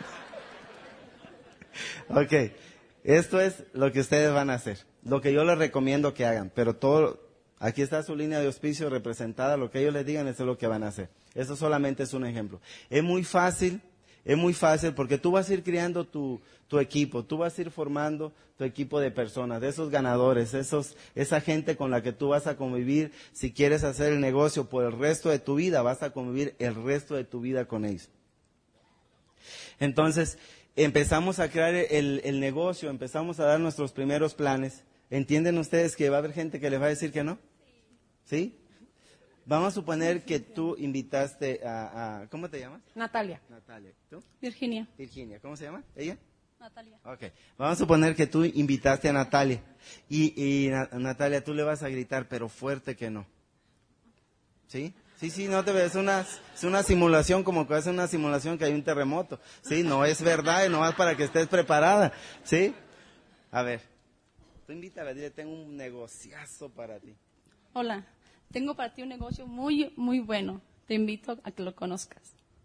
Ok, esto es lo que ustedes van a hacer, lo que yo les recomiendo que hagan, pero todo, aquí está su línea de auspicio representada, lo que ellos les digan, eso es lo que van a hacer. Eso solamente es un ejemplo. Es muy fácil porque tú vas a ir creando tu equipo, tú vas a ir formando tu equipo de personas, de esos ganadores, esa gente con la que tú vas a convivir. Si quieres hacer el negocio por el resto de tu vida, vas a convivir el resto de tu vida con ellos. Entonces, empezamos a crear el negocio, empezamos a dar nuestros primeros planes. ¿Entienden ustedes que va a haber gente que les va a decir que no? ¿Sí? Vamos a suponer que tú invitaste a ¿cómo te llamas? Natalia. ¿Tú? Virginia. ¿Cómo se llama? ¿Ella? Natalia. Ok. Vamos a suponer que tú invitaste a Natalia. Y Natalia, tú le vas a gritar, pero fuerte que no. ¿Sí? Sí, no te ves, es una simulación, como que es una simulación que hay un terremoto. Sí, no es verdad, y no es para que estés preparada. ¿Sí? A ver, tú invítala, dile, tengo un negociazo para ti. Hola, tengo para ti un negocio muy, muy bueno. Te invito a que lo conozcas.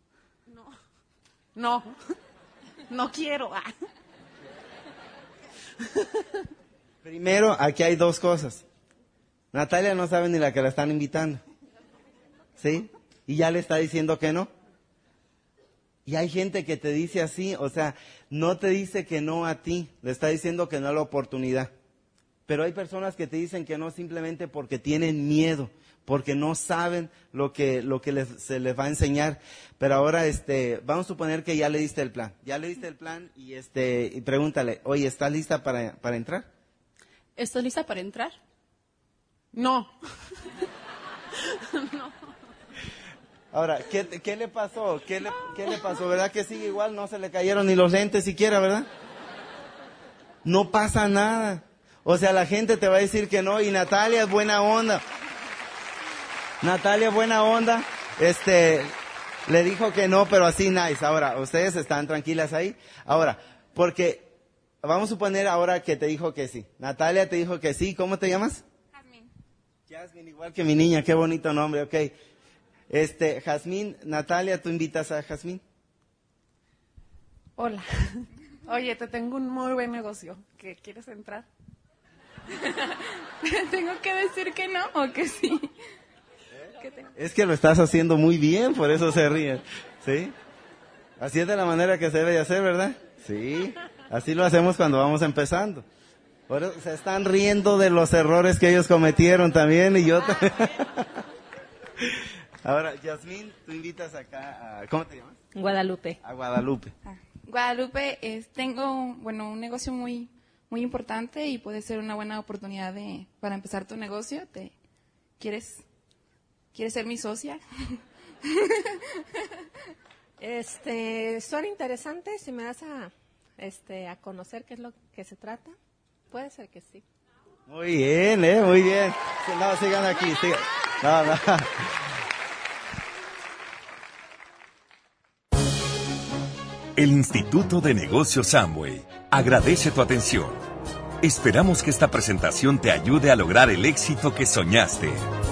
No quiero. Primero, aquí hay dos cosas. Natalia no sabe ni la que la están invitando. ¿Sí? Y ya le está diciendo que no. Y hay gente que te dice así, o sea, no te dice que no a ti, le está diciendo que no a la oportunidad. Pero hay personas que te dicen que no simplemente porque tienen miedo, porque no saben lo que se les va a enseñar. Pero ahora, vamos a suponer que ya le diste el plan. Ya le diste el plan y pregúntale, oye, ¿estás lista para entrar? ¿Estoy lista para entrar? No. No. Ahora, ¿qué le pasó? ¿Qué le pasó? ¿Verdad que sigue igual? No se le cayeron ni los lentes siquiera, ¿verdad? No pasa nada. O sea, la gente te va a decir que no, y Natalia es buena onda. Natalia, buena onda, le dijo que no, pero así nice. Ahora, ¿ustedes están tranquilas ahí? Ahora, porque vamos a suponer ahora que te dijo que sí. Natalia te dijo que sí. ¿Cómo te llamas? Jazmín. Jazmín, igual que mi niña, qué bonito nombre, ok. Jazmín, Natalia, ¿tú invitas a Jazmín? Hola. Oye, te tengo un muy buen negocio. ¿Qué quieres entrar? ¿Tengo que decir que no o que sí? Es que lo estás haciendo muy bien, por eso se ríen. ¿Sí? Así es de la manera que se debe de hacer, ¿verdad? Sí. Así lo hacemos cuando vamos empezando. Por eso se están riendo de los errores que ellos cometieron también y yo también. Ahora, Yasmín, tú invitas acá a... ¿Cómo te llamas? Guadalupe. A Guadalupe. Guadalupe, tengo un negocio muy importante y puede ser una buena oportunidad para empezar tu negocio. ¿Quieres ser mi socia? Suena interesante. Si me das a conocer qué es lo que se trata, puede ser que sí. Muy bien, muy bien. No, sigan aquí, sigan. No. El Instituto de Negocios Amway agradece tu atención. Esperamos que esta presentación te ayude a lograr el éxito que soñaste.